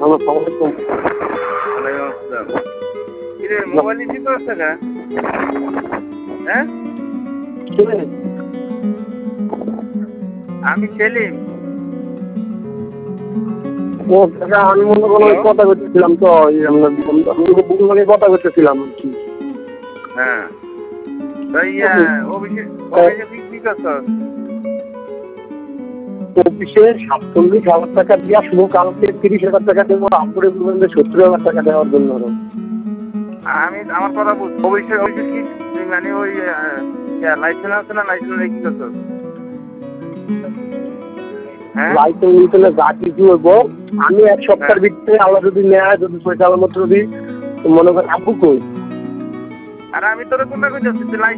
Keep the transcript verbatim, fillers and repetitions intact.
আসসালামু আলাইকুম। ওয়ালাইকুম আসসালাম। কিরে মোবাইল রিসিভ করছ না? হ্যাঁ? কে? আমি সেলিম। ও কাকা আমি মনে করো কথা করতেছিলাম তো এই আমরা বুকুর লাগে কথা করতেছিলাম আর কি। হ্যাঁ। তো ইয়া অভিষেক অভিষেক কি কি করছ? অফিসে সাতচল্লিশ হাজার টাকা দিয়া শুধু কালকে তিরিশ হাজার টাকা দেবো আপুরে বলবেন যে সত্তর হাজার টাকা দেওয়ার জন্য। আমি আমার কথা বুঝ অভিষেক অভিষেক কি মানে ওই লাইসেন্স আছে না লাইসেন্স কি করছ? হ্যাঁ? লাইসেন্স নিতে যা কিছু হইব আমি এক সপ্তাহের ভিতরে আল্লাহ যদি নেয় যদি পয়সা মতো যদি মনে করেন আপু কই। আর আমি তোরে কোনটা কইতাছি